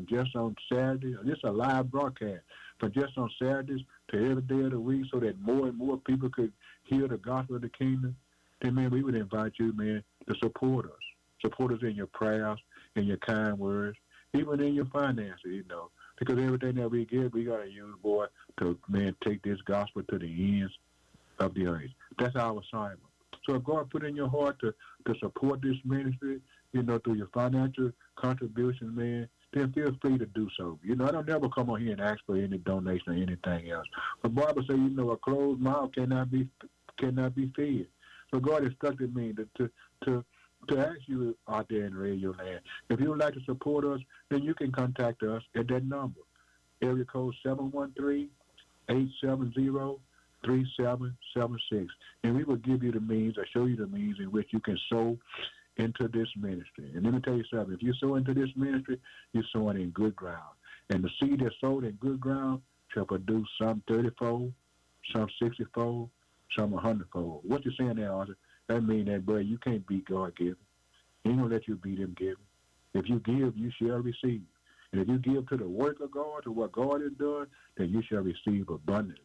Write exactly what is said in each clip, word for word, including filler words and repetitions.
just on Saturday. This is a live broadcast from just on Saturdays to every day of the week so that more and more people could hear the gospel of the kingdom, then, man, we would invite you, man, to support us. Support us in your prayers, in your kind words, even in your finances, you know. Because everything that we get, we got to use, boy, to, man, take this gospel to the ends of the earth. That's our assignment. So if God put in your heart to, to support this ministry, you know, through your financial contribution, man, then feel free to do so. You know, I don't never come on here and ask for any donation or anything else. But Bible says, you know, a closed mouth cannot be cannot be fed. So God instructed me to to to, to ask you out there in radio land, if you would like to support us, then you can contact us at that number, area code seven one three, eight seven zero, three seven seven six. And we will give you the means or show you the means in which you can sow into this ministry. And let me tell you something. If you sow into this ministry, you're sowing in good ground. And the seed that's sowed in good ground shall produce some thirty-fold, some sixty-fold, some one hundred-fold. What you saying there, Arthur? That means that, boy, you can't beat God giving. He ain't going to let you beat him giving. If you give, you shall receive. And if you give to the work of God, to what God has done, then you shall receive abundantly.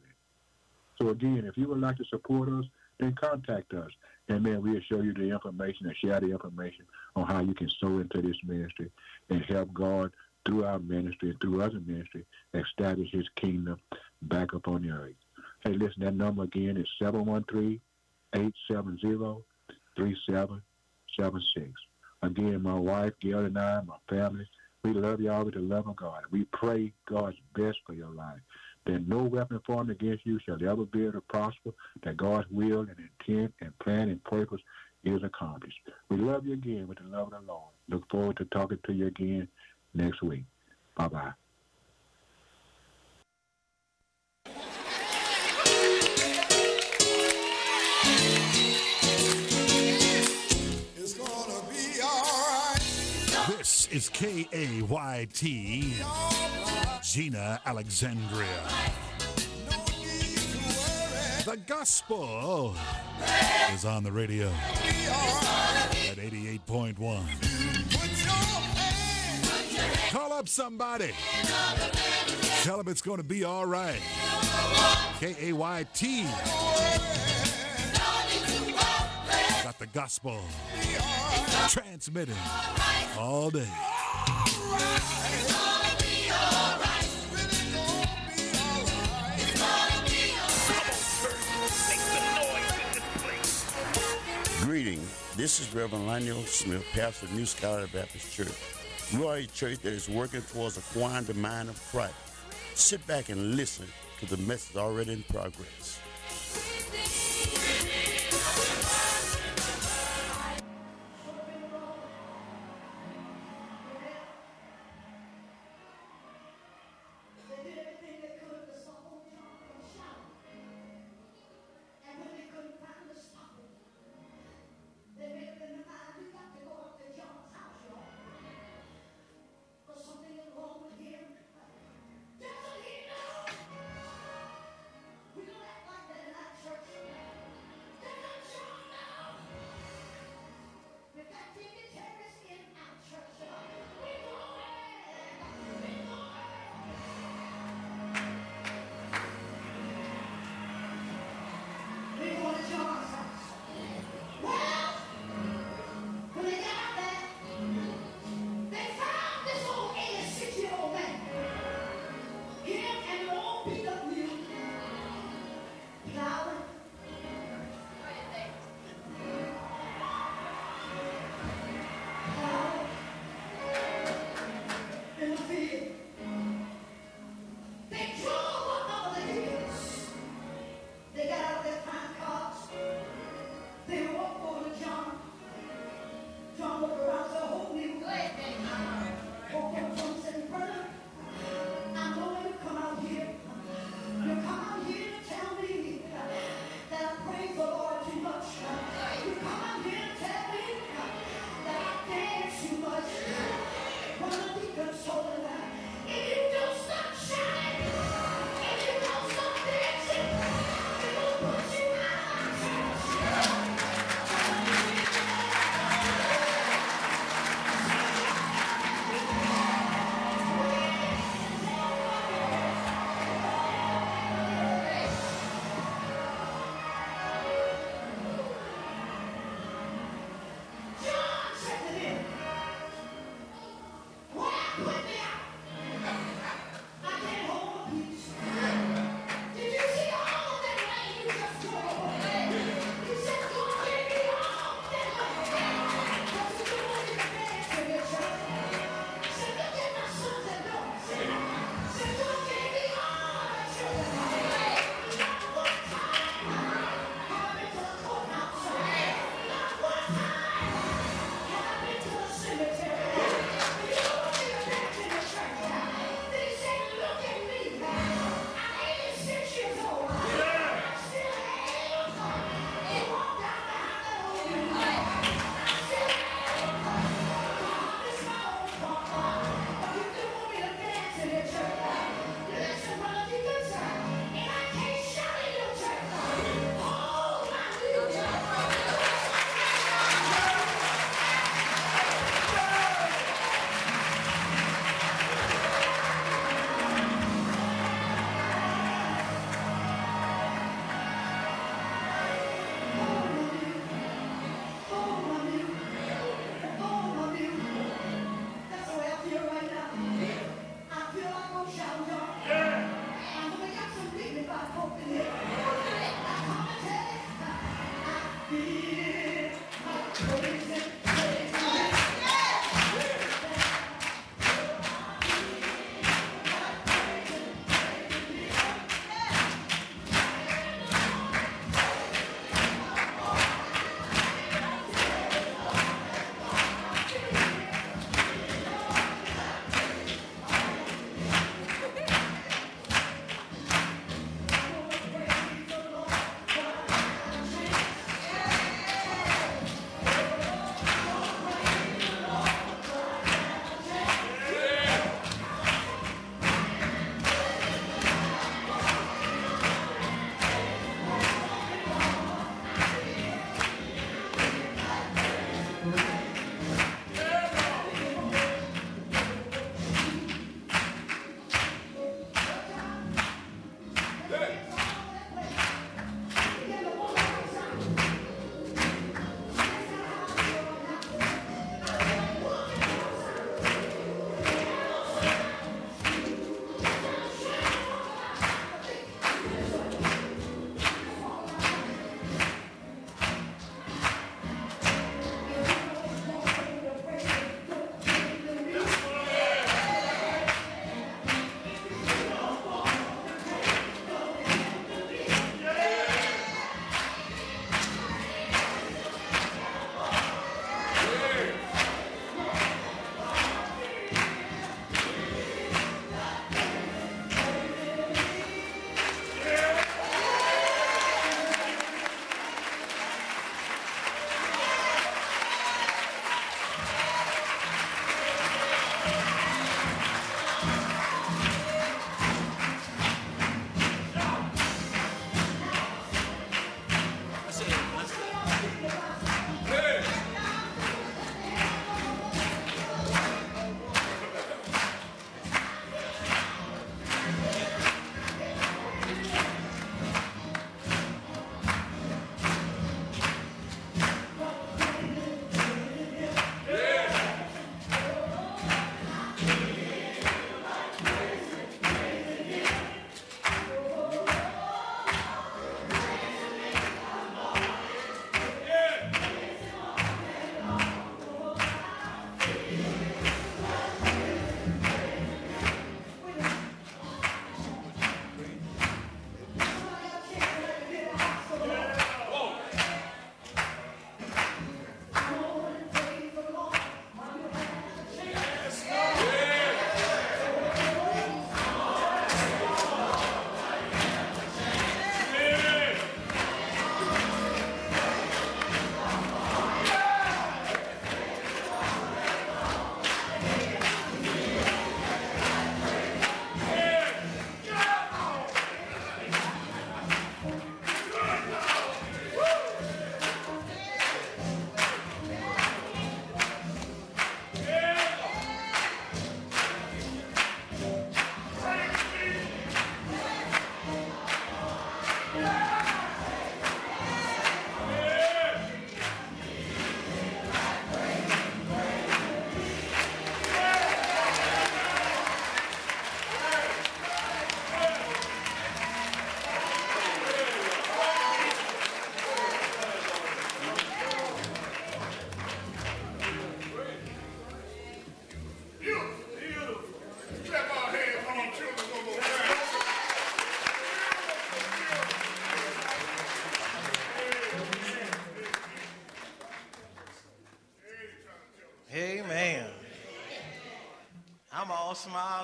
So again, if you would like to support us, then contact us. And man, we'll show you the information and share the information on how you can sow into this ministry and help God through our ministry and through other ministry establish his kingdom back upon the earth. Hey, listen, that number again is seven one three, eight seven zero, three seven seven six. Again, my wife, Gail, and I, my family, we love y'all with the love of God. We pray God's best for your life. That no weapon formed against you shall ever be able to prosper, that God's will and intent and plan and purpose is accomplished. We love you again with the love of the Lord. Look forward to talking to you again next week. Bye-bye. It's gonna be all right. This is K A Y T, Gina Alexandria. The gospel is on the radio at eighty-eight point one. Call up somebody. Tell them it's going to be all right. K A Y T. Got the gospel transmitting all day. Greeting. This is Reverend Lionel Smith, pastor of New Scholar Baptist Church. We are a church that is working towards acquiring the mind of Christ. Sit back and listen to the message already in progress. We don't act like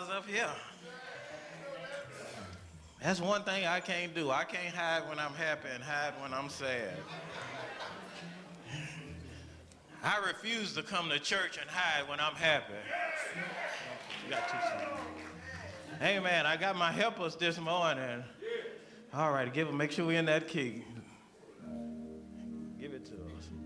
up here. That's one thing I can't do. I can't hide when I'm happy and hide when I'm sad. I refuse to come to church and hide when I'm happy. You got two songs. Hey man, I got my helpers this morning. All right, give them, make sure we're in that key. Give it to us.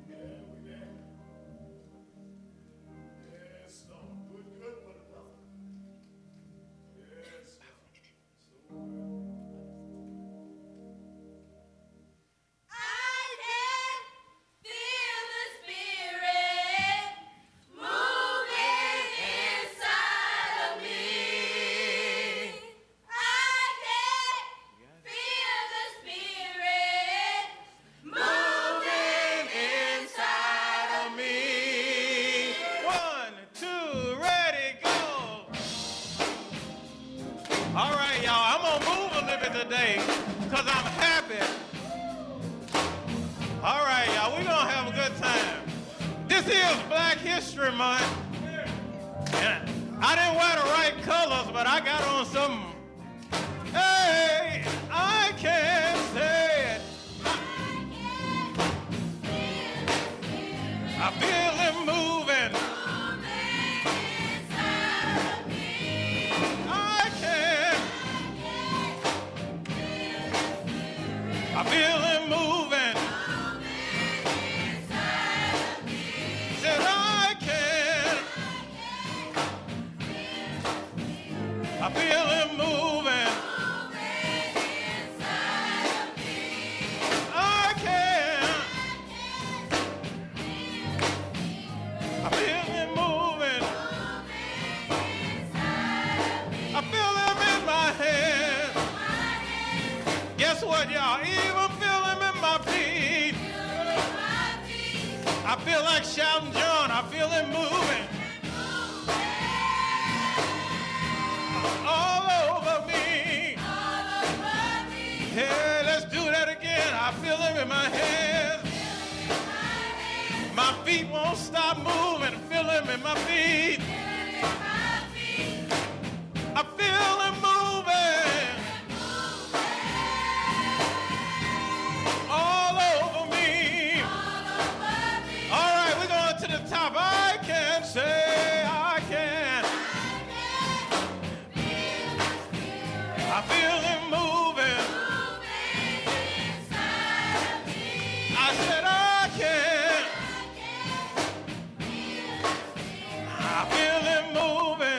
Today, because I'm happy. All right, y'all, we're going to have a good time. This is Black History Month. And I didn't wear the right colors, but I got on some. Hey, I can't say it. I feel it moving. I feel it moving. Said I can. I feel it moving. I can. I feel it moving. I feel them in my head. Guess what, y'all? Even feel them in my feet. I feel like shouting John. I feel it moving. All over me. Hey, let's do that again. I feel them in my hands. My feet won't stop moving. Feel them in my feet. I feel them moving. All over me. All right, we're going to the top. I can say I can. I feel it moving. I said I can. I feel it moving.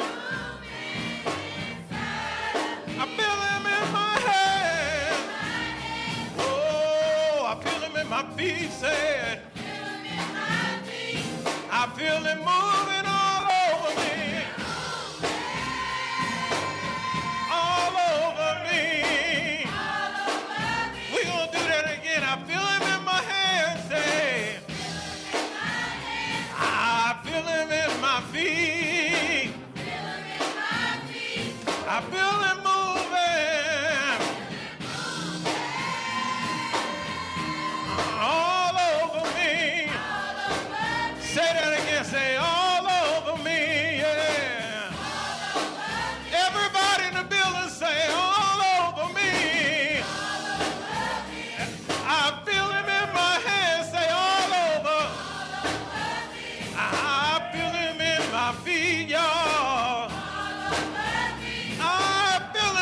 I feel him in my head. Oh, I feel him in my feet, said. I feel it moving all over me. All over me. We're going to do that again. I feel him in my hands, say. I feel him in my feet. I feel him moving. All over me. Say that again. Say all over me. Yeah. Everybody in the building say all over me. I feel him in my hands. Say all over. I feel him in my feet, y'all. I feel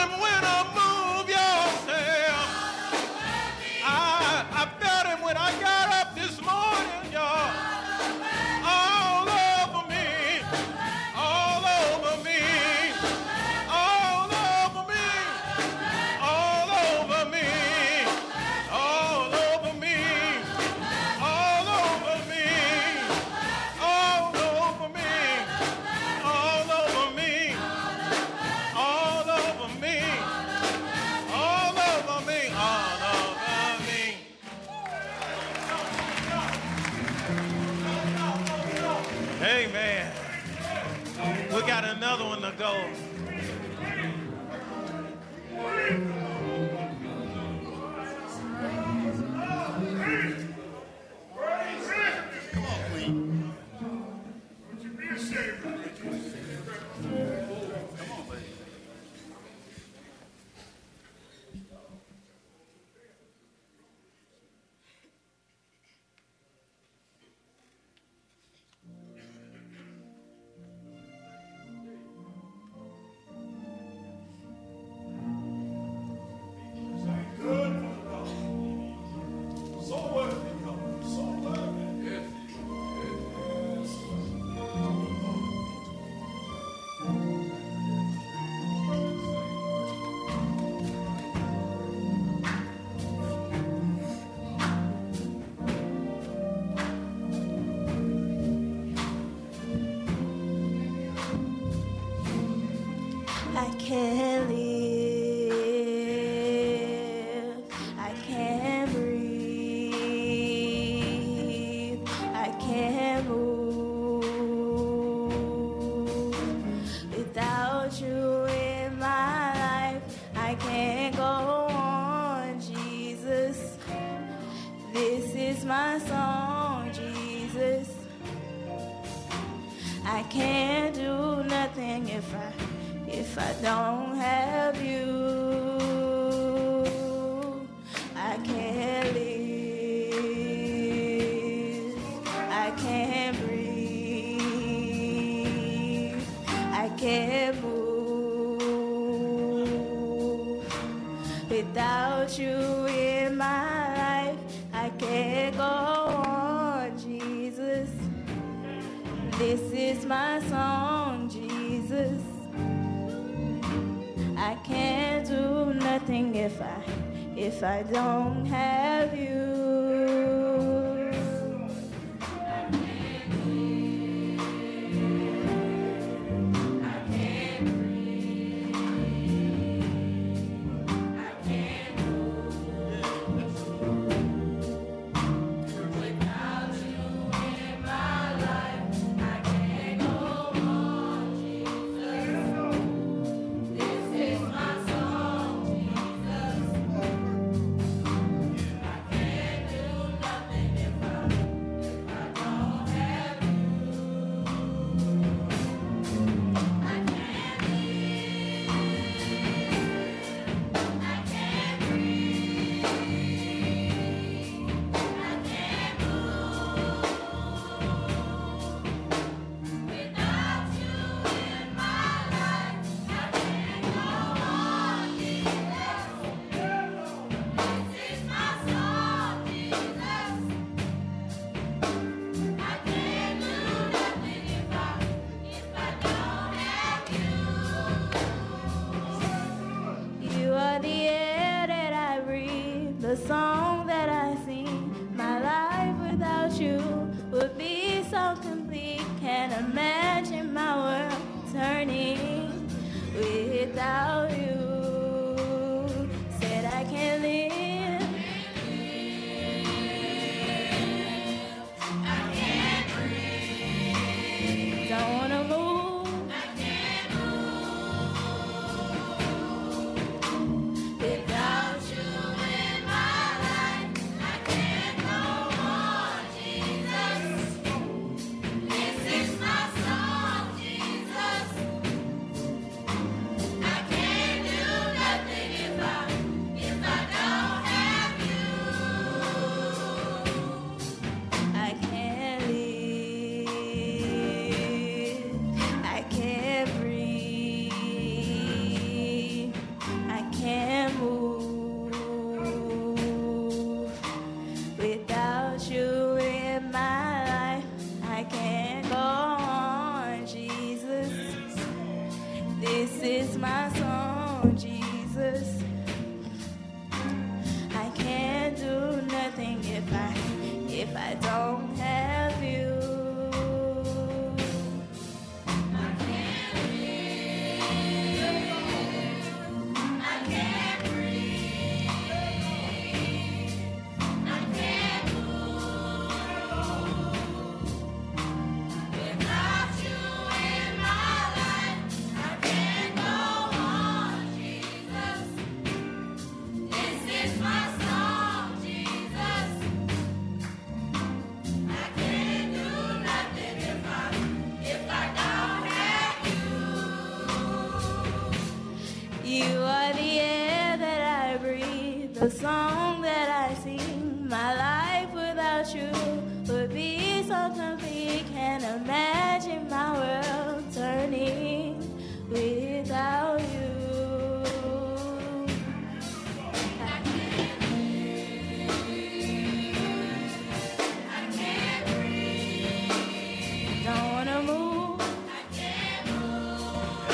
I can't live, I can't breathe, I can't move. Without you in my life, I can't go on, Jesus. This is my song, Jesus. I can't do nothing if I, if I don't have you. I can't live, I can't breathe, I can't move. Without you in my life, I can't go on, Jesus. This is my song, Jesus. I can't do nothing if I, if I don't have you. The song that I sing, my life without you would be so complete. Can't imagine my world turning without you. Said I can't live, I can't breathe, don't wanna move, I can't move without you. If I don't have you, I can't live, I can't breathe, I can't move. Without you in my life, I can't go on, Jesus. This is my song, Jesus. You are the air that I breathe, the song that I sing. My life without you would be so complete. Can't imagine my world turning without you. I can't breathe, I can't breathe, don't wanna move, I can't move.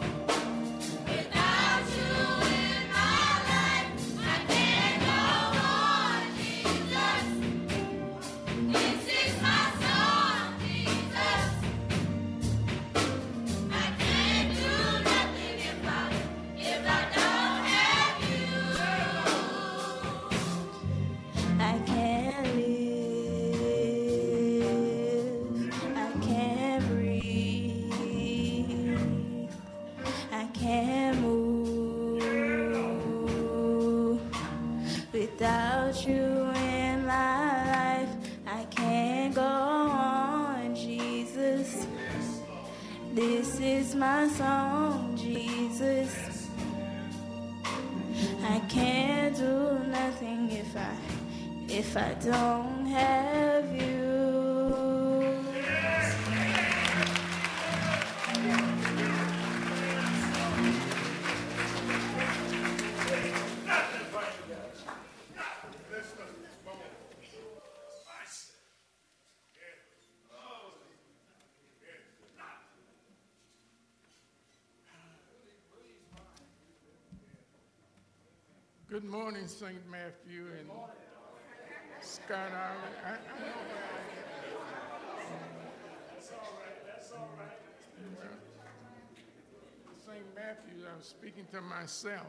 Without you in my life, I can't go on. without you in my life, I can't go on, Jesus. This is my song, Jesus. I can't do nothing if I, if I don't have you. Good morning, Saint Matthew and Scott Island. I, I know where I am. That's all right. That's all right. Well, Saint Matthew, I was speaking to myself.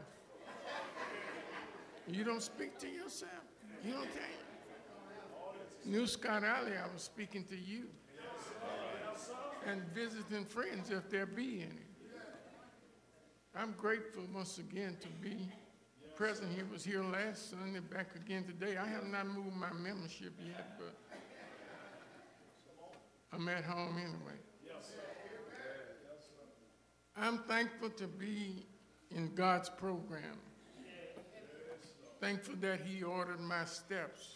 You don't speak to yourself. You don't think. New Scott Alley, I was speaking to you. And visiting friends, if there be any. I'm grateful once again to be present. He was here last Sunday, back again today. I have not moved my membership yet, but I'm at home anyway. I'm thankful to be in God's program. Thankful that he ordered my steps,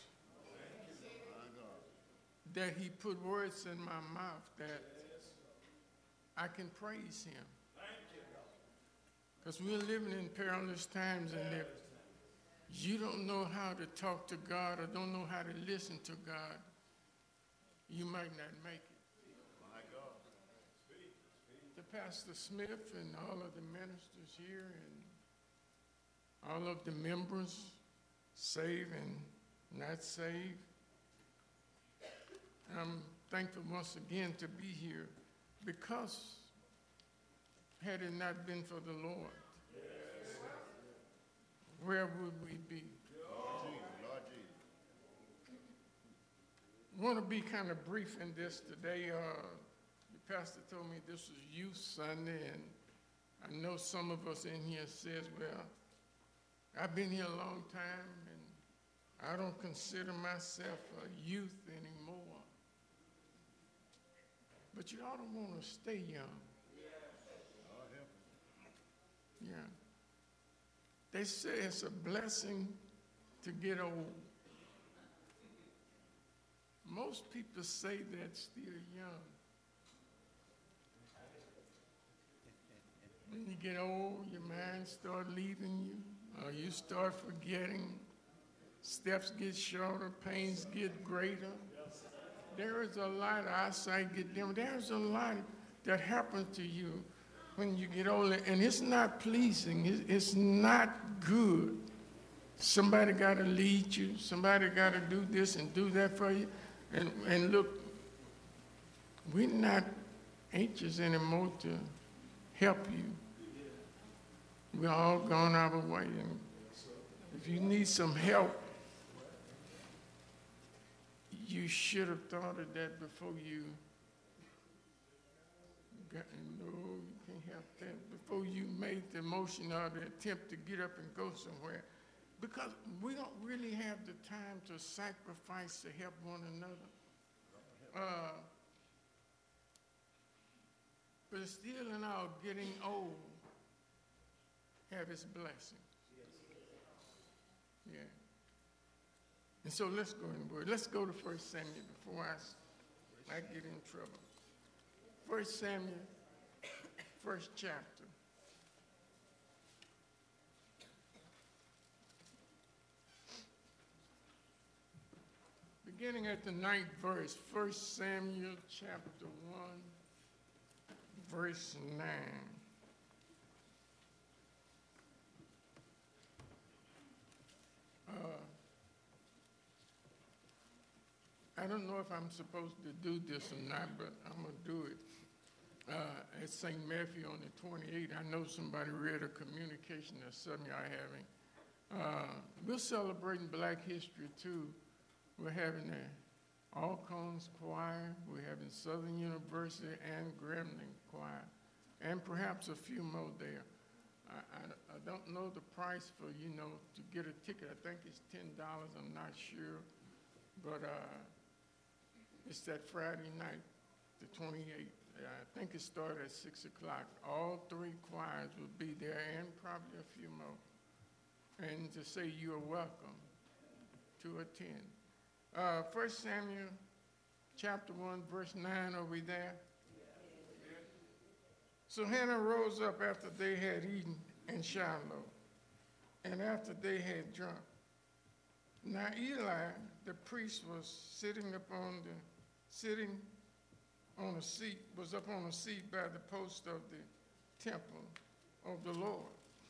that he put words in my mouth that I can praise him. Because we're living in perilous times, and if you don't know how to talk to God or don't know how to listen to God, you might not make it. My God. To Pastor Smith and all of the ministers here and all of the members, saved and not saved, I'm thankful once again to be here, because had it not been for the Lord, where would we be? I want to be kind of brief in this today. Uh, the pastor told me this was Youth Sunday, and I know some of us in here says, well, I've been here a long time, and I don't consider myself a youth anymore. But you ought to want to stay young. Yeah. They say it's a blessing to get old. Most people say that still young. When you get old, your mind start leaving you, or you start forgetting. Steps get shorter, pains get greater. There is a lot, eyesight get dim. There's a lot that happens to you when you get older, and it's not pleasing. It's not good. Somebody got to lead you. Somebody got to do this and do that for you. And, and look, we're not anxious anymore to help you. We're all gone our way. And if you need some help, you should have thought of that before you got, no, you can't help that, before you made the motion or the attempt to get up and go somewhere. Because we don't really have the time to sacrifice to help one another. Uh, but still in our getting old, have its blessing. Yeah. And so let's go in the word. Let's go to First Samuel before I, I get in trouble. First Samuel, first chapter. Beginning at the ninth verse, First Samuel chapter one, verse nine. Uh, I don't know if I'm supposed to do this or not, but I'm going to do it. Uh, at Saint Matthew on the twenty-eighth, I know somebody read a communication that some of y'all are having. Uh, we're celebrating Black History, too. We're having the Alcones Choir, we're having Southern University and Gremlin Choir, and perhaps a few more there. I, I, I don't know the price for, you know, to get a ticket. I think it's ten dollars, I'm not sure. But uh, it's that Friday night, the twenty-eighth. I think it started at six o'clock. All three choirs will be there and probably a few more. And to say you're welcome to attend. Uh, First Samuel chapter one, verse nine, are we there? So Hannah rose up after they had eaten in Shiloh, and after they had drunk. Now Eli, the priest, was sitting upon the sitting on a seat, was up on a seat by the post of the temple of the Lord.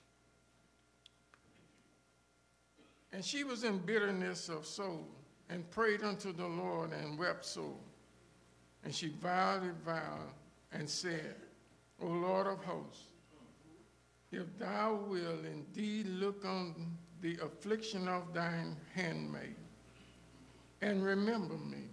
And she was in bitterness of soul, and prayed unto the Lord, and wept sore. And she vowed a vow, and said, O Lord of hosts, if thou wilt indeed look on the affliction of thine handmaid, and remember me,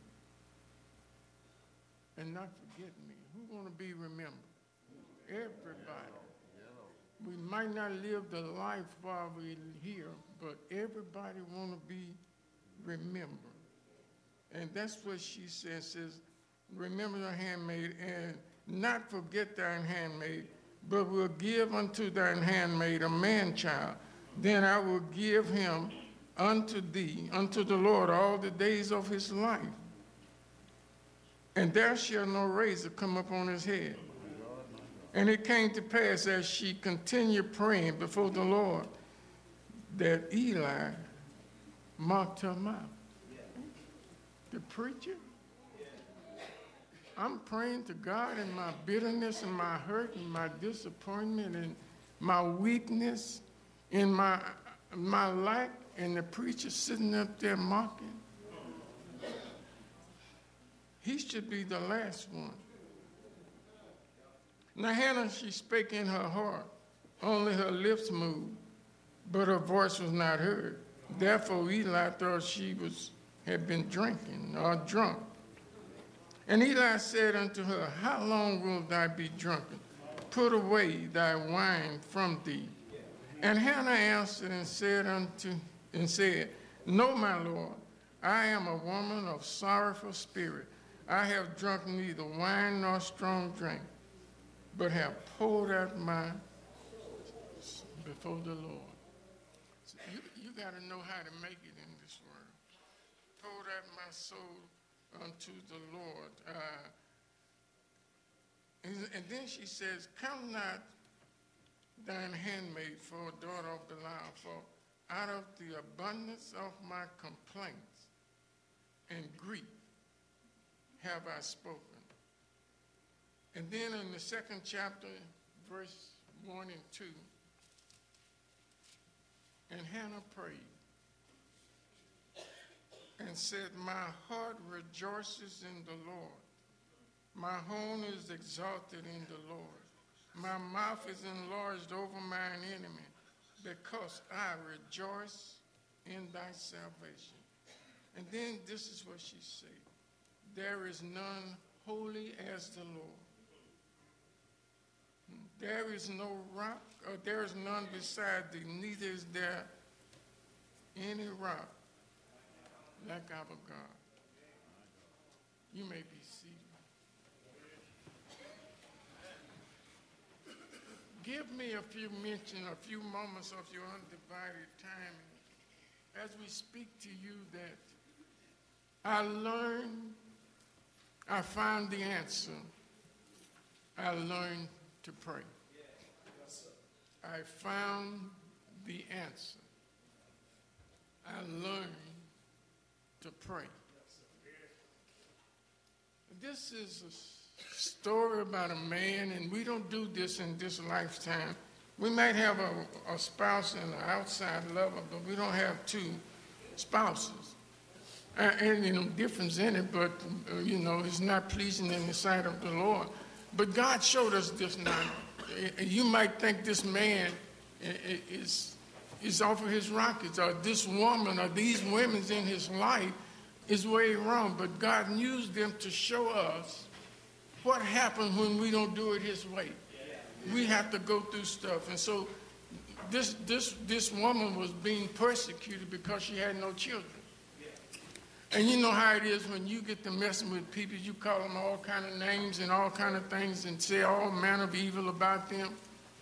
and not forget me. Who want to be remembered? Everybody. We might not live the life while we're here, but everybody want to be remembered. And that's what she says, says, remember thy handmaid, and not forget thine handmaid, but will give unto thine handmaid a man-child. Then I will give him unto thee, unto the Lord, all the days of his life. And there shall no razor come upon his head. And it came to pass, as she continued praying before the Lord, that Eli mocked her mouth. The preacher? I'm praying to God in my bitterness and my hurt and my disappointment and my weakness, in my, my lack, and the preacher sitting up there mocking. He should be the last one. Now Hannah, she spake in her heart, only her lips moved, but her voice was not heard. Therefore Eli thought she was had been drinking or drunk. And Eli said unto her, how long wilt thou be drunken? Put away thy wine from thee. And Hannah answered and said unto and said, No, my Lord, I am a woman of sorrowful spirit. I have drunk neither wine nor strong drink, but have poured out my before the Lord. So you you got to know how to make it in this world. Poured out my soul unto the Lord. Uh, and, and then she says, Come not thine handmaid for a daughter of Belial, for out of the abundance of my complaints and grief have I spoken. And then in the second chapter, verse one and two, and Hannah prayed and said, My heart rejoices in the Lord. My horn is exalted in the Lord. My mouth is enlarged over mine enemy, because I rejoice in thy salvation. And then this is what she said. There is none holy as the Lord. There is no rock, or there is none beside thee, neither is there any rock like our God. You may be seated. Give me a few mention, a few moments of your undivided time as we speak to you that I learned, I found the answer. I learned to pray. I found the answer. I learned to pray. This is a story about a man, and we don't do this in this lifetime. We might have a, a spouse and an outside lover, but we don't have two spouses. Uh, and, you know, difference in it, but, uh, you know, it's not pleasing in the sight of the Lord. But God showed us this now. You might think this man is, is off of his rockets, or this woman or these women in his life is way wrong. But God used them to show us what happens when we don't do it his way. We have to go through stuff. And so this, this, this woman was being persecuted because she had no children. And you know how it is when you get to messing with people, you call them all kind of names and all kind of things and say all manner of evil about them.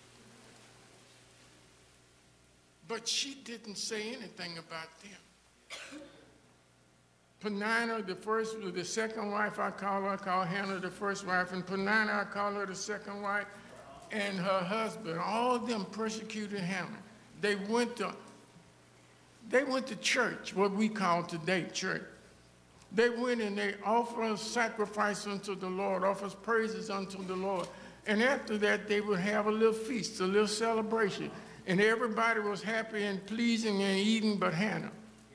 But she didn't say anything about them. Penina, the first, the second wife, I call her, I call Hannah the first wife, and Penina, I call her the second wife, and her husband, all of them persecuted Hannah. They went to, they went to church, what we call today church. They went and they offered sacrifice unto the Lord, offered praises unto the Lord. And after that, they would have a little feast, a little celebration. And everybody was happy and pleasing and eating but Hannah.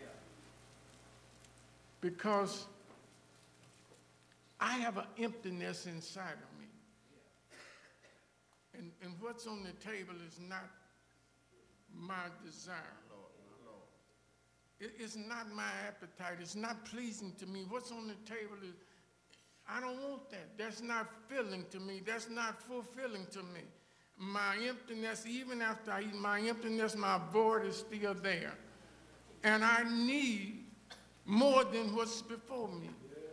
Because I have an emptiness inside of me. And, and what's on the table is not my desire. It, it's not my appetite. It's not pleasing to me. What's on the table is, I don't want that. That's not filling to me. That's not fulfilling to me. My emptiness, even after I eat my emptiness, my void is still there. And I need more than what's before me.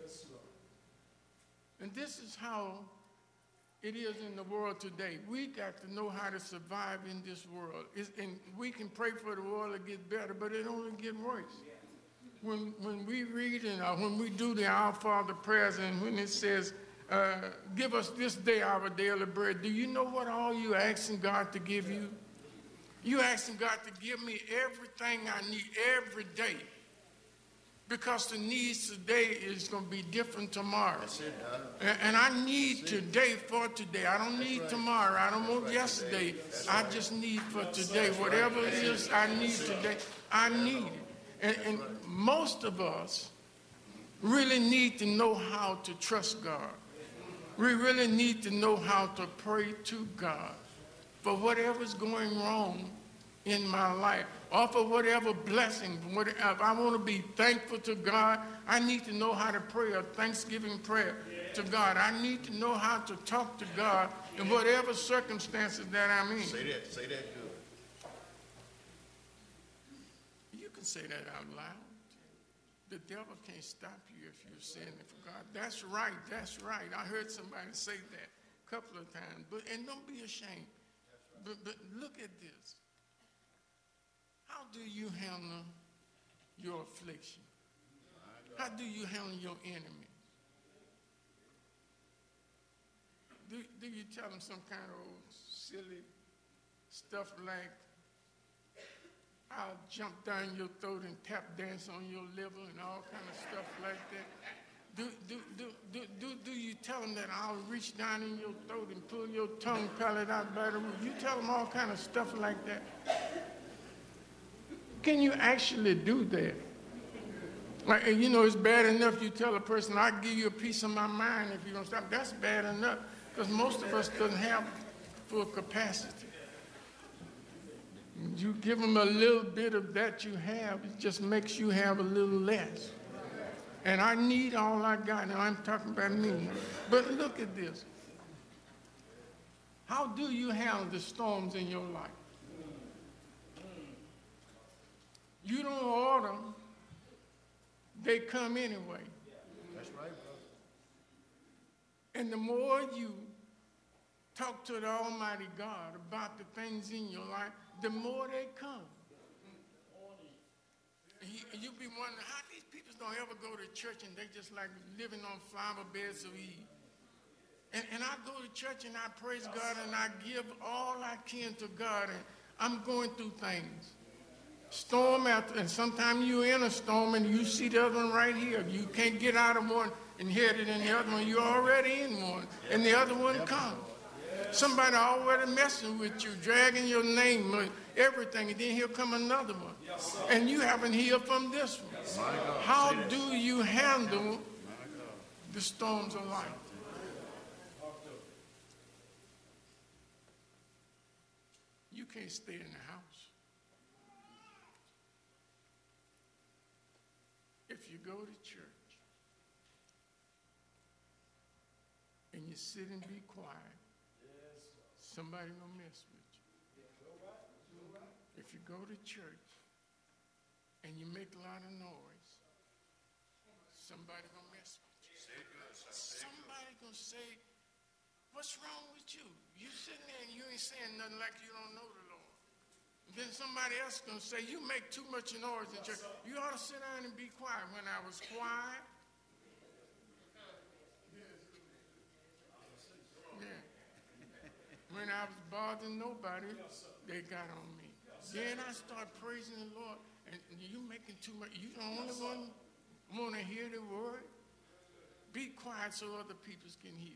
And this is how it is in the world today. We got to know how to survive in this world. It's, and we can pray for the world to get better, but it only get worse. When, when we read and uh, when we do the Our Father prayers and when it says, uh, give us this day our daily bread, do you know what all you asking God to give you? You asking God to give me everything I need every day. Because the needs today is going to be different tomorrow. That's it, and, and I need today for today. I don't need tomorrow. I don't want yesterday. I just need for today. Whatever it is I need today, I need it. And, and most of us really need to know how to trust God. We really need to know how to pray to God for whatever's going wrong in my life, or for whatever blessing. If I want to be thankful to God, I need to know how to pray a thanksgiving prayer to God. I need to know how to talk to God in whatever circumstances that I'm in. Say that, say that good. You can say that out loud. The devil can't stop you if you're saying it for God. That's right, that's right. I heard somebody say that a couple of times. But and don't be ashamed. But, but look at this. How do you handle your affliction? How do you handle your enemy? Do, do you tell them some kind of old silly stuff like, I'll jump down your throat and tap dance on your liver and all kind of stuff like that? Do, do, do, do, do, do you tell them that I'll reach down in your throat and pull your tongue pellet out by the root? You tell them all kind of stuff like that. Can you actually do that? Like, you know, it's bad enough you tell a person, I'll give you a piece of my mind if you don't stop. That's bad enough, because most of us doesn't have full capacity. You give them a little bit of that you have, it just makes you have a little less. And I need all I got. Now, I'm talking about me. But look at this. How do you handle the storms in your life? You don't order them, they come anyway. That's right, brother. And the more you talk to the Almighty God about the things in your life, the more they come. And you, and you be wondering how these people don't ever go to church and they just like living on flower beds of Eve. And, and I go to church and I praise God and I give all I can to God, and I'm going through things. Storm after, and sometimes you're in a storm and you see the other one right here. You can't get out of one and hit it in the other one. You're already in one, and the other one comes. Somebody already messing with you, dragging your name, everything, and then here come another one. And you haven't healed from this one. How do you handle the storms of life? You can't stay in the house. If you go to church and you sit and be quiet, somebody gonna mess with you. if you go to church and you make a lot of noise, somebody gonna mess with you. Somebody gonna say, what's wrong with you? You sitting there and you ain't saying nothing like you don't know the Lord. And then somebody else gonna say, you make too much noise in church. You ought to sit down and be quiet. When I was quiet, yeah. When I was bothering nobody, they got on me. Then I start praising the Lord, and you making too much. You the only one want to hear the word. Be quiet so other people can hear.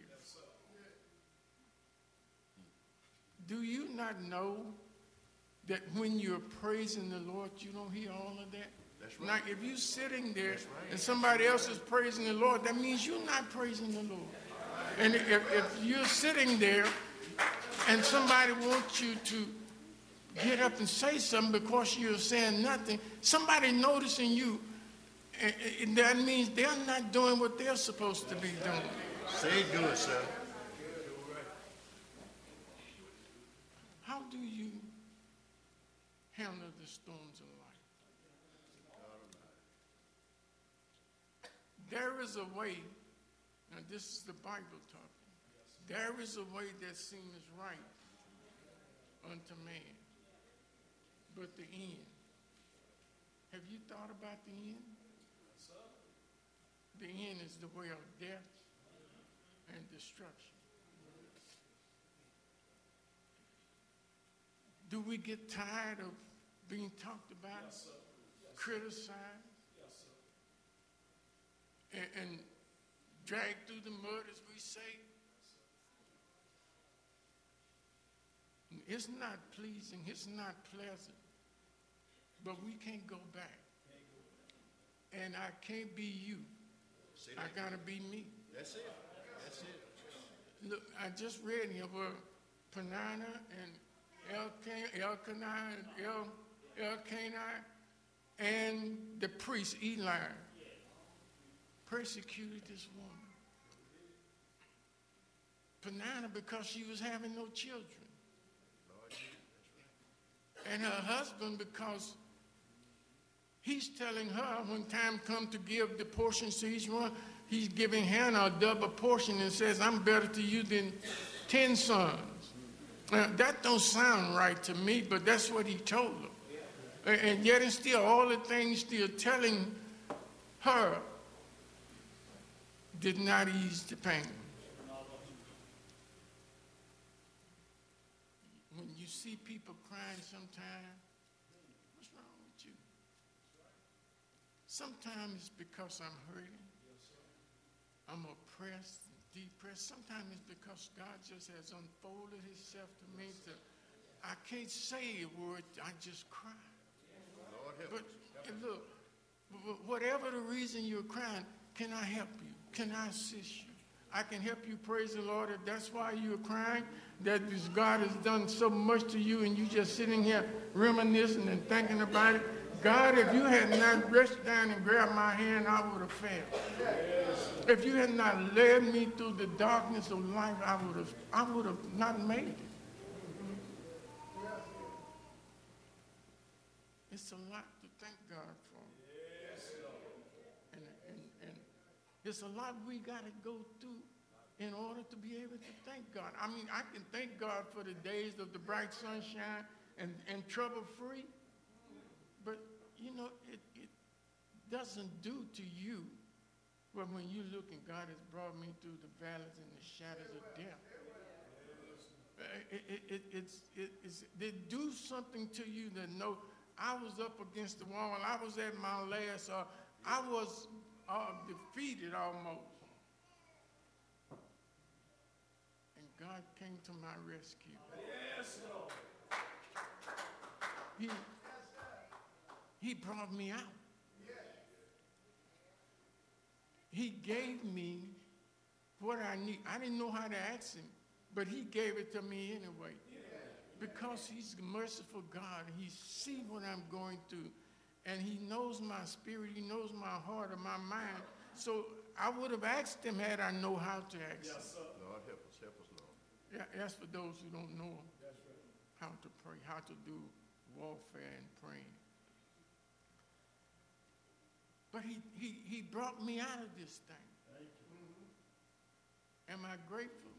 Do you not know that when you're praising the Lord, you don't hear all of that? That's right. Now, if you're sitting there right. and somebody else is praising the Lord, that means you're not praising the Lord. And if, if you're sitting there and somebody wants you to get up and say something because you're saying nothing, somebody noticing you, and that means they're not doing what they're supposed to be doing. Say do it, sir. How do you handle the storms of life? There is a way, now this is the Bible talking. There is a way that seems right unto man, but the end. Have you thought about the end? The end is the way of death and destruction. Do we get tired of being talked about, yes, criticized, yes, and, and dragged through the mud, as we say? Yes, it's not pleasing, it's not pleasant, but we can't go back. And I can't be you. I gotta be me. That's it. That's it. Look, I just read here where Peninnah and Elkanah, El, Elkanah, and the priest Eli persecuted this woman. Peninnah because she was having no children. And her husband because he's telling her when time comes to give the portions to each one, he's giving Hannah a double portion and says, I'm better to you than ten sons. Now, that don't sound right to me, but that's what he told her. And yet and still, all the things still telling her did not ease the pain. When you see people crying sometimes, what's wrong with you? Sometimes it's because I'm hurting. I'm oppressed, depressed. Sometimes it's because God just has unfolded himself to me. To, I can't say a word, I just cry. Lord help but us. And look, whatever the reason you're crying, can I help you? Can I assist you? I can help you praise the Lord. If that's why you're crying, that God has done so much to you and you just sitting here reminiscing and thinking about it. God, if you had not reached down and grabbed my hand, I would have failed. If you had not led me through the darkness of life, I would have, I would have not made it. It's a lot to thank God for. And, and, and it's a lot we got to go through in order to be able to thank God. I mean, I can thank God for the days of the bright sunshine and, and trouble-free. But, you know, it, it doesn't do to you what when you look and God has brought me through the valleys and the shadows of death. It, it, it, it's, it, it's, they do something to you that no, I was up against the wall. I was at my last, uh, I was uh, defeated almost. And God came to my rescue. Yes, Lord. He, He brought me out. He gave me what I need. I didn't know how to ask him, but he gave it to me anyway. Because he's a merciful God. He sees what I'm going through. And he knows my spirit. He knows my heart and my mind. So I would have asked him had I know how to ask him. Yes, sir. Lord, help us, help us, Lord. Yeah, that's for those who don't know how to pray, how to do warfare and praying. But he, he, he brought me out of this thing. Am I grateful?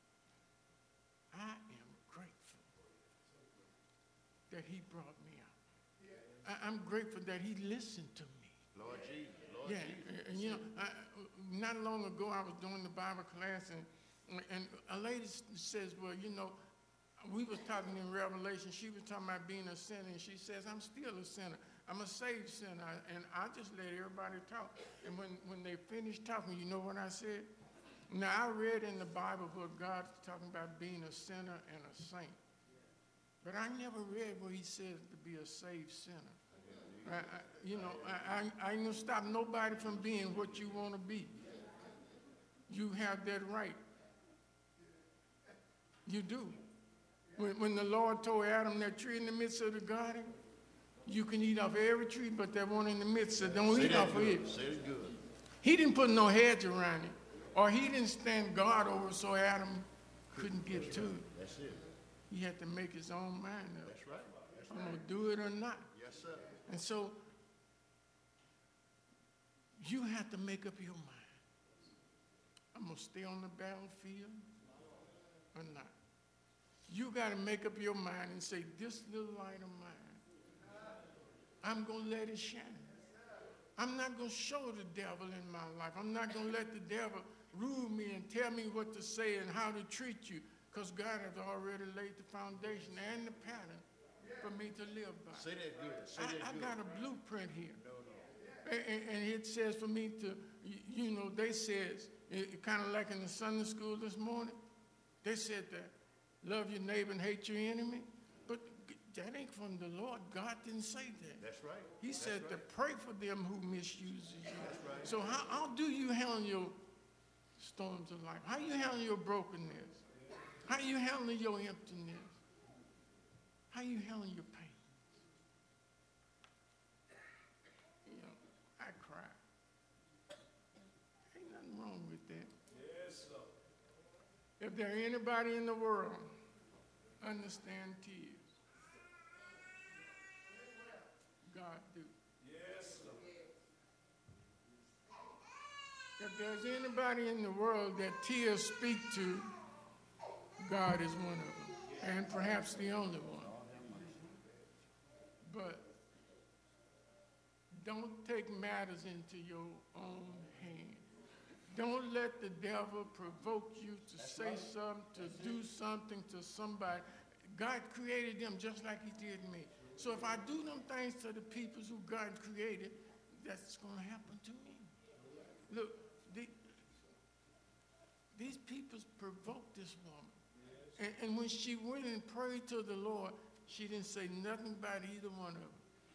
I am grateful that he brought me out. I, I'm grateful that he listened to me. Lord Jesus. Lord Yeah, Jesus. and, and you know, I, not long ago I was doing the Bible class, and and a lady s- says, well, you know, we was talking in Revelation. She was talking about being a sinner, and she says, I'm still a sinner. I'm a saved sinner, and I just let everybody talk. And when, when they finished talking, you know what I said? Now, I read in the Bible where God's talking about being a sinner and a saint. But I never read where he says to be a saved sinner. I, I, you know, I, I, I ain't gonna stop nobody from being what you want to be. You have that right. You do. When, when the Lord told Adam that tree in the midst of the garden, you can eat off every tree, but that one in the midst, so don't Say eat that off of good. it. Say it good. He didn't put no hedge around it, or he didn't stand guard over so Adam couldn't get to it. That's it. He had to make his own mind up. That's right. That's I'm right. gonna do it or not. Yes, sir. And so you have to make up your mind. I'm gonna stay on the battlefield or not. You gotta make up your mind and say, this little light of mine, I'm gonna let it shine. I'm not gonna show the devil in my life. I'm not gonna let the devil rule me and tell me what to say and how to treat you, because God has already laid the foundation and the pattern for me to live by. Say that good. Say that I, I good. got a blueprint here. And, and, and it says for me to, you, you know, they says, it, kind of like in the Sunday school this morning, they said that love your neighbor and hate your enemy. But that ain't from the Lord. God didn't say that. That's right. He That's said right. to pray for them who misuses you. That's right. So how, how do you handle your storms of life? How you handle your brokenness? How you handle your emptiness? How you handle your pain? You know, I cry. Ain't nothing wrong with that. Yes, sir. If there anybody in the world understand tears, God do. Yes, sir. If there's anybody in the world that tears speak to, God is one of them, and perhaps the only one. But don't take matters into your own hand. Don't let the devil provoke you to say something, to do something to somebody. God created them just like he did me. So if I do them things to the people who God created, that's going to happen to me. Look, the, these people provoked this woman. And, and when she went and prayed to the Lord, she didn't say nothing about either one of them.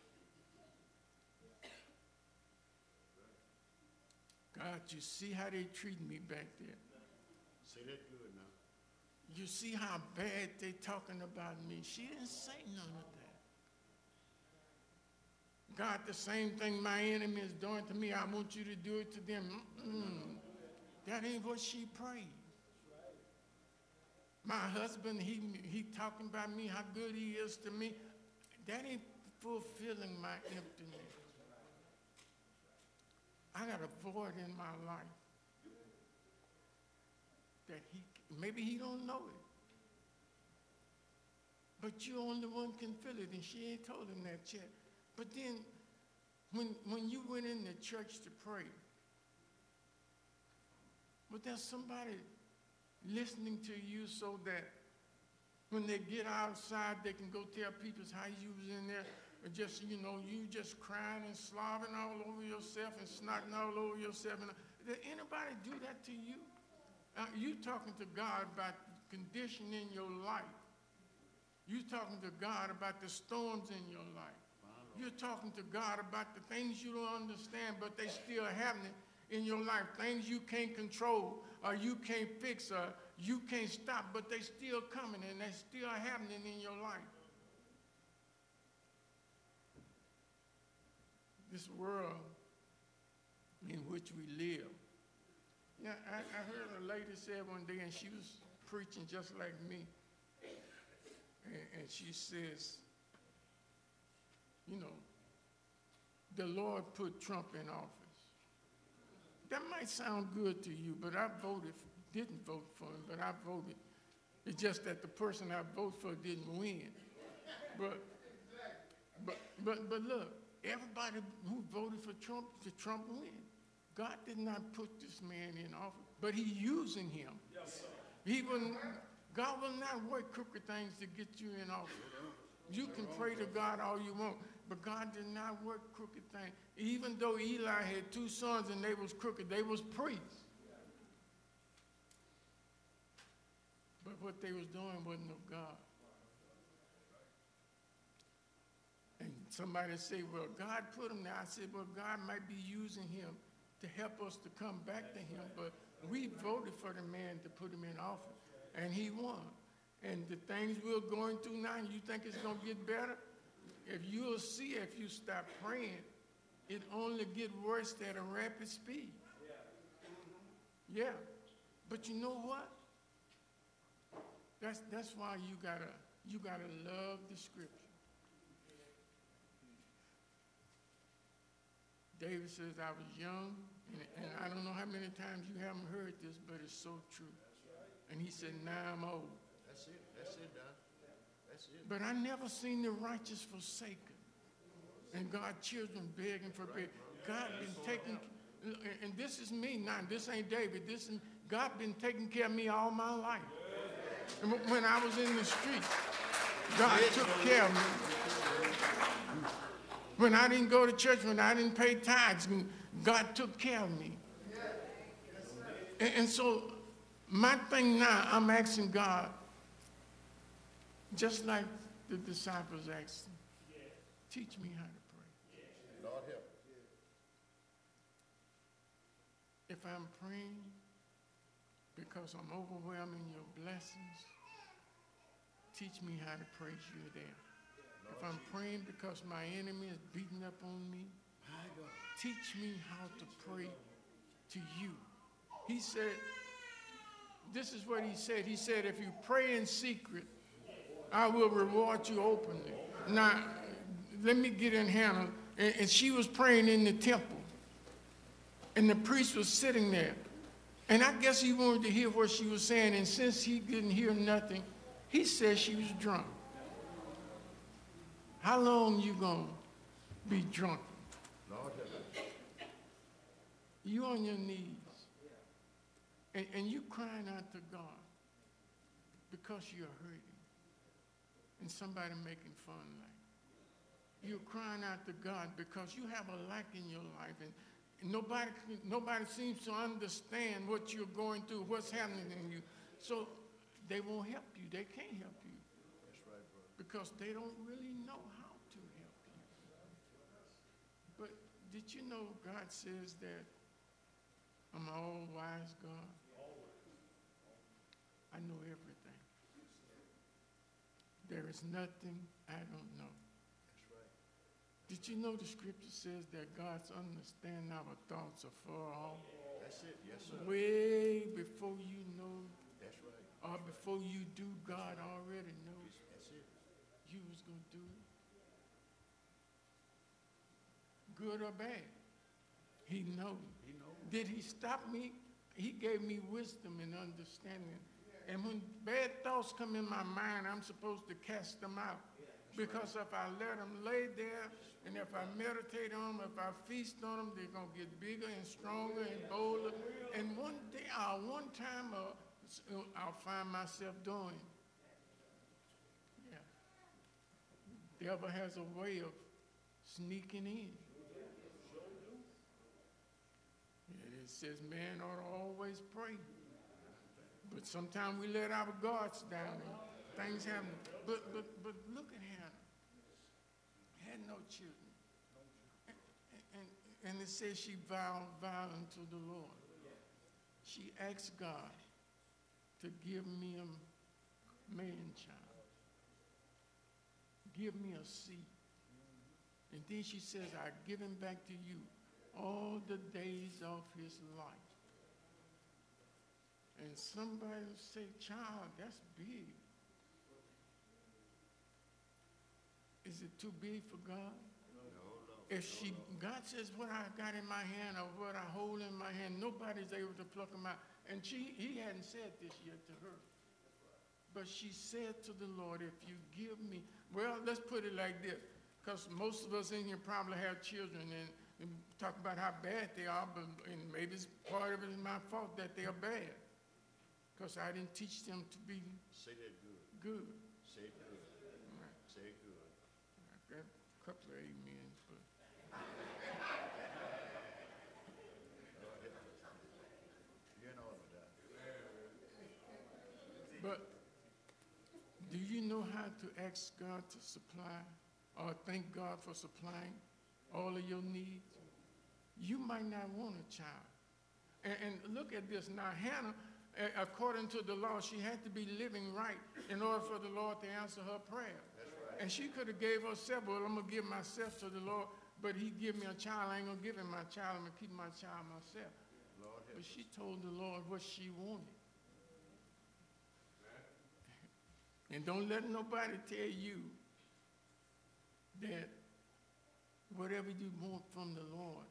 God, you see how they treat me back there. Say that good now. You see how bad they talking about me. She didn't say none of that. God, the same thing my enemy is doing to me, I want you to do it to them. Mm-mm. That ain't what she prayed. My husband, he, he talking about me, how good he is to me. That ain't fulfilling my emptiness. I got a void in my life that he, maybe he don't know it. But you only one can fill it, and she ain't told him that yet. But then, when, when you went in the church to pray, was there somebody listening to you so that when they get outside, they can go tell people how you was in there, or just, you know, you just crying and slobbing all over yourself and snotting all over yourself? And did anybody do that to you? Uh, you talking to God about the condition in your life. You talking to God about the storms in your life. You're talking to God about the things you don't understand, but they still happening in your life. Things you can't control, or you can't fix, or you can't stop, but they still coming and they still happening in your life. This world in which we live. Yeah, I, I heard a lady say one day, and she was preaching just like me. And, and she says, you know, the Lord put Trump in office. That might sound good to you, but I voted, didn't vote for him, but I voted. It's just that the person I voted for didn't win. But, but, but, but look, everybody who voted for Trump, the Trump win. God did not put this man in office, but he's using him. He will, God will not work crooked things to get you in office. You can pray to God all you want, but God did not work crooked things. Even though Eli had two sons and they was crooked, they was priests. But what they was doing wasn't of God. And somebody say, well, God put him there. I said, well, God might be using him to help us to come back to him, but we voted for the man to put him in office, and he won. And the things we're going through now, you think it's going to get better? If you'll see, if you stop praying, it only get worse at a rapid speed. Yeah. But you know what? That's, that's why you gotta, you gotta love the scripture. David says, I was young, and, and I don't know how many times you haven't heard this, but it's so true. And he said, now I'm old. That's it. That's it, Don. That's it. But I never seen the righteous forsaken, and God's children begging for bread. God been taking, and this is me now. This ain't David. This is God been taking care of me all my life. And when I was in the street, God took care of me. When I didn't go to church, when I didn't pay tithes, God took care of me. And, and so my thing now, I'm asking God, just like the disciples asked him, teach me how to pray. Lord help. If I'm praying because I'm overwhelming your blessings, teach me how to praise you there. If I'm praying because my enemy is beating up on me, teach me how to pray to you. He said, this is what he said. He said, if you pray in secret, I will reward you openly. Now, let me get in Hannah. And, and she was praying in the temple. And the priest was sitting there. And I guess he wanted to hear what she was saying. And since he didn't hear nothing, he said she was drunk. How long you gonna be drunk? You on your knees. And, and you crying out to God because you're hurting. And somebody making fun like. You're crying out to God because you have a lack in your life. And, and nobody, nobody seems to understand what you're going through, what's happening in you. So they won't help you. They can't help you. That's right, brother. Because they don't really know how to help you. But did you know God says that I'm an all-wise God? I know everything. There is nothing I don't know. That's right. Did you know the scripture says that God's understanding our thoughts are far off? That's it. Yes, sir. Way before you know, That's right. or before you do, God already knows That's it. you was going to do it. Good or bad, he knows. He knows. Did he stop me? He gave me wisdom and understanding. And when bad thoughts come in my mind, I'm supposed to cast them out. Because if I let them lay there, and if I meditate on them, if I feast on them, they're going to get bigger and stronger and bolder. And one day, uh, one time, uh, I'll find myself doing. Yeah. The devil has a way of sneaking in. And it says man ought to always pray. But sometimes we let our guards down and things happen. But but but look at Hannah. Had no children. And, and, and it says she vowed vow unto the Lord. She asked God to give me a man-child. Give me a seed. And then she says, I give him back to you all the days of his life. And somebody will say, child, that's big. Is it too big for God? If she, God says, what I got in my hand or what I hold in my hand, nobody's able to pluck them out. And she, he hadn't said this yet to her. But she said to the Lord, if you give me, well, let's put it like this, because most of us in here probably have children and, and talk about how bad they are, but and maybe it's part of it is my fault that they are bad, because I didn't teach them to be Say that good. good. Say it good. Right. Say it good. I got a couple of amens, but You know that. But do you know how to ask God to supply or thank God for supplying all of your needs? You might not want a child. And, and look at this. Now, Hannah, a- according to the law, she had to be living right in order for the Lord to answer her prayer. That's right. And she could have gave herself, well, I'm going to give myself to the Lord, but he give me a child. I ain't going to give him my child. I'm going to keep my child myself. Lord help But she told the Lord what she wanted. And don't let nobody tell you that whatever you want from the Lord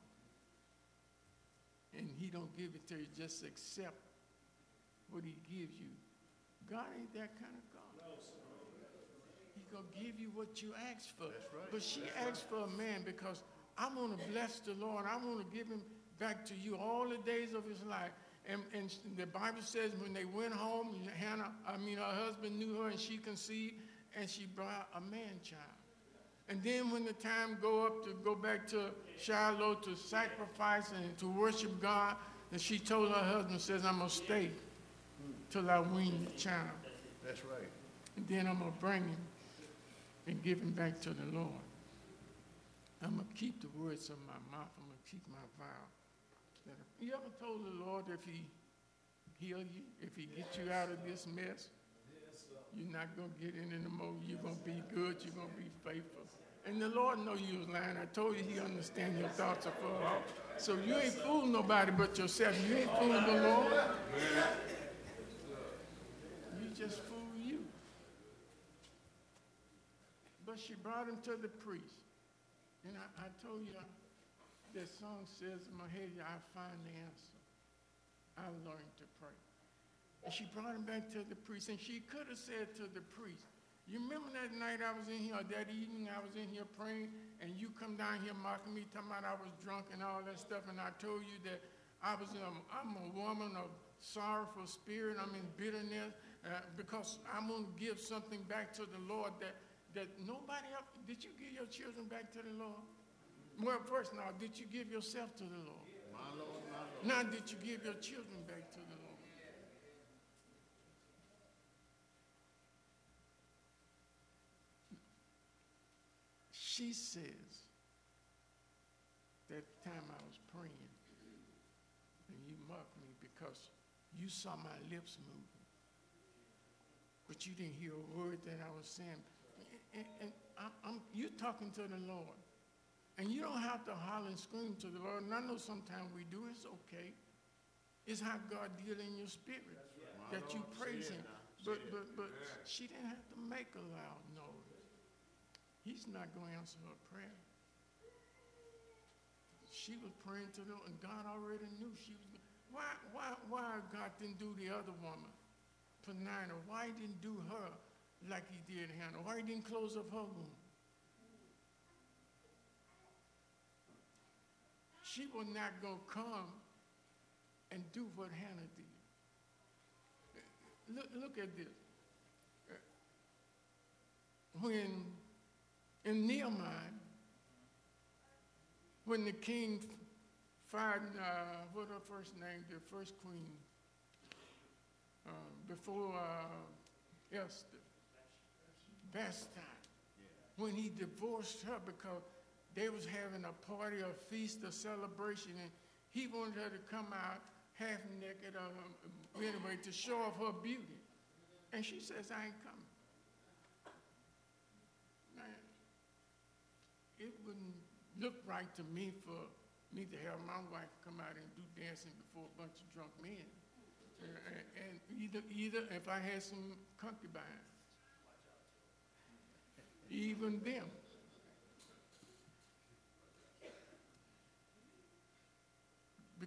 and he don't give it to you, just accept what he gives you. God ain't that kind of God. He's going to give you what you ask for. That's right. But she That's asked for a man because I want to bless the Lord. I want to give him back to you all the days of his life. And, and the Bible says when they went home, Hannah, I mean, her husband knew her and she conceived and she brought a man child. And then when the time go up to go back to Shiloh to sacrifice and to worship God, and she told her husband, says, I'm going to stay till I wean the child. That's right. And then I'm going to bring him and give him back to the Lord. I'm going to keep the words of my mouth. I'm going to keep my vow. You ever told the Lord if he heal you, if he get you out of this mess, you're not going to get in anymore. You're going to be good. You're going to be faithful. And the Lord know you was lying. I told you he understand your thoughts are far off. So you ain't fooling nobody but yourself. You ain't fooling the Lord. You just fool you. But she brought him to the priest. And I, I told you, that song says in my head, I find the answer. I learned to pray. And she brought him back to the priest, and she could have said to the priest, you remember that night I was in here, or that evening I was in here praying, and you come down here mocking me, talking about I was drunk and all that stuff, and I told you that I was, um, I'm a woman of sorrowful spirit, I'm in bitterness, uh, because I'm going to give something back to the Lord that, that nobody else, did you give your children back to the Lord? Well, first now, did you give yourself to the Lord? My Lord, my Lord. Now, did you give your children back to the Lord? She says, that time I was praying, and you mocked me because you saw my lips moving, but you didn't hear a word that I was saying. And, and I'm, I'm, you're talking to the Lord. And you don't have to holler and scream to the Lord. And I know sometimes we do. It's okay. It's how God deal in your spirit Right. that you Lord, praise say it him. now. But, Say it. but, but she didn't have to make a loud noise. He's not going to answer her prayer. She was praying to the Lord, and God already knew she was. Why, why, why God didn't do the other woman, Penina? Why he didn't do her like he did Hannah? Why he didn't close up her womb? She was not going to come and do what Hannah did. Look, look at this. When in Nehemiah, when the king fired, uh, what her first name, the first queen, uh, before uh, Esther, Vashti, when he divorced her because they was having a party, a feast, a celebration, and he wanted her to come out half naked, uh, anyway, to show off her beauty. And she says, I ain't coming. Now, it wouldn't look right to me for me to have my wife come out and do dancing before a bunch of drunk men. Uh, and, and either, either if I had some concubines, even them.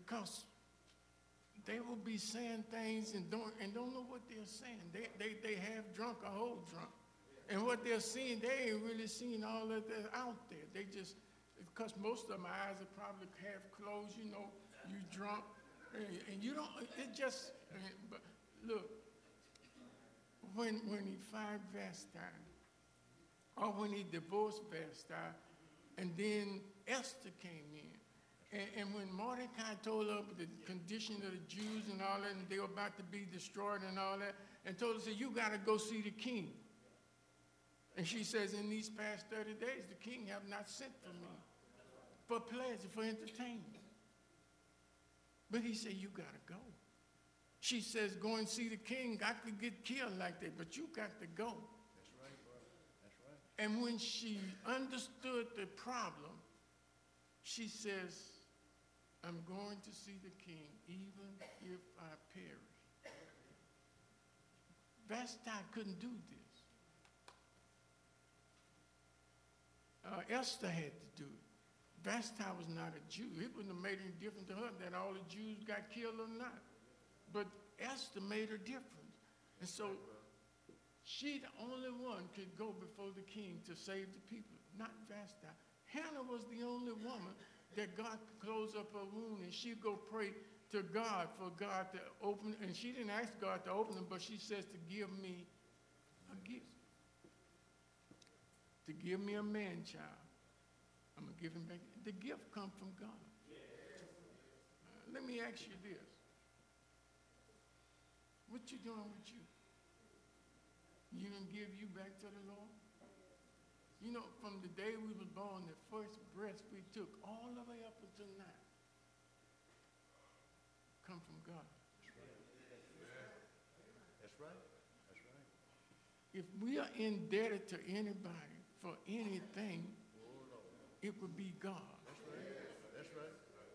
because they will be saying things and don't, and don't know what they're saying. They, they, they half drunk or whole drunk. And what they're seeing, they ain't really seeing all that that's out there. They just, because most of them eyes are probably half closed, you know, you drunk, and, and you don't, it just, but look, when, when he fired Vashti, or when he divorced Vashti, and then Esther came in, and, and when Mordecai told her the condition of the Jews and all that, and they were about to be destroyed and all that, and told her, said, you got to go see the king. And she says, in these past thirty days, the king have not sent for me, for pleasure, for entertainment. But he said, you got to go. She says, go and see the king. I could get killed like that, but you got to go. That's right, bro. That's right. And when she understood the problem, she says, I'm going to see the king, even if I perish. Vashti couldn't do this. Uh, Esther had to do it. Vashti was not a Jew. It wouldn't have made any difference to her that all the Jews got killed or not. But Esther made a difference. And so she, the only one, could go before the king to save the people, not Vashti. Hannah was the only woman that God could close up her wound, and she'd go pray to God for God to open, and she didn't ask God to open it, but she says to give me a gift. To give me a man child. I'm going to give him back. The gift comes from God. Uh, let me ask you this. What you doing with you? You didn't give you back to the Lord? You know, from the day we were born, the first breath we took, all the way up until now, come from God. That's right. That's right. If we are indebted to anybody for anything, it would be God. That's right. That's right.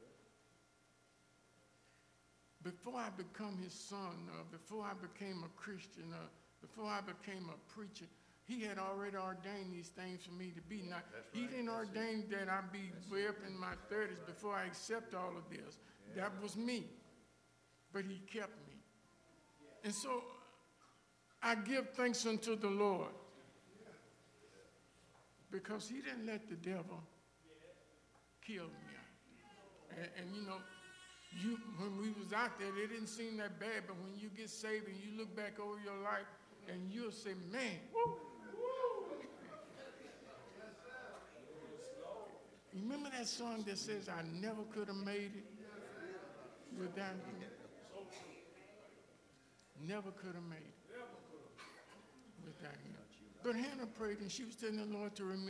Before I become his son, or before I became a Christian, or before I became a preacher, he had already ordained these things for me to be. Now, That's he right. didn't That's ordain that I be way up in my thirties before I accept all of this. Yeah. That was me. But he kept me. And so I give thanks unto the Lord, because he didn't let the devil kill me. And, and you know, you, when we was out there, it didn't seem that bad, but when you get saved and you look back over your life, and you'll say, man, woo, woo. Remember that song that says, I never could have made it without him? Never could have made it without him. But Hannah prayed, and she was telling the Lord to remember.